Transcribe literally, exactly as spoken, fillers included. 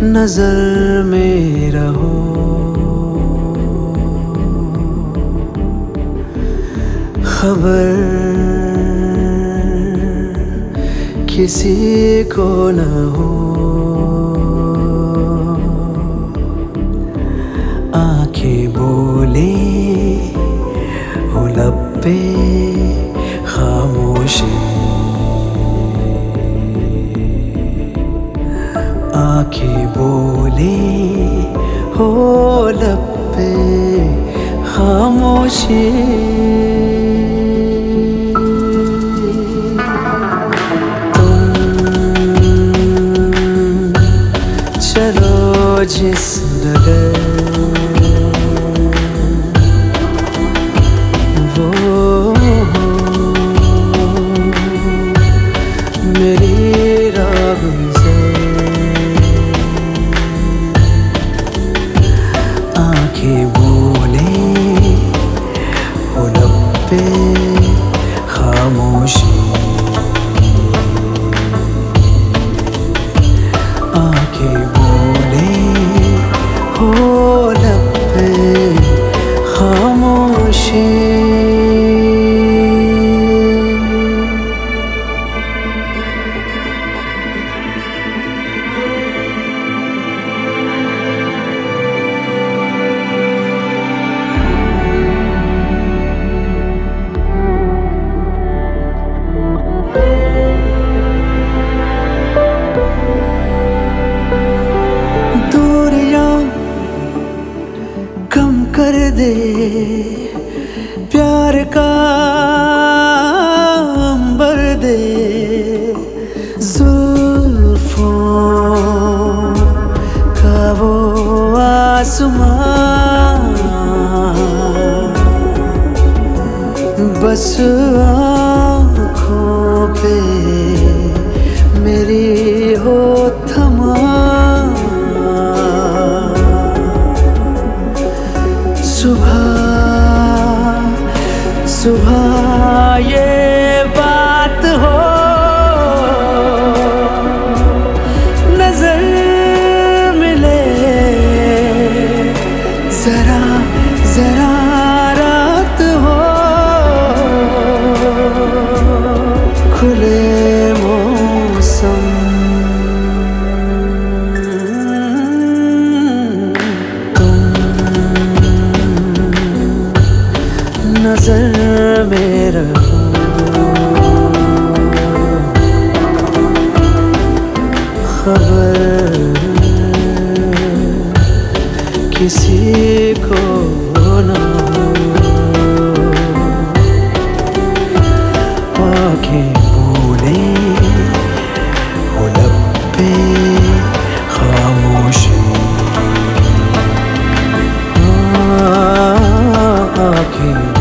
नजर में रहो। खबर किसी को न हो, आंखें बोले हो लब पे खामोशी, आंखें बोले हो लब पे खामोशी। चलो जिस डगर वो मेरी राह से, आंखें बोले हो लब पे खामोशी, आंखें बोले हो लब पे खामोशी। कम कर दे प्यार का अंबर दे, जुल्फों का वो आसमां, बस आँखों पे मेरी हो थमा। सुबह सुबह ये बात हो, नजर मिले जरा जरा रात हो, खुले मौसम नजर में रहो। खबर किसी को न हो, आंखें बोले हो लब पे खामोशी, आंखें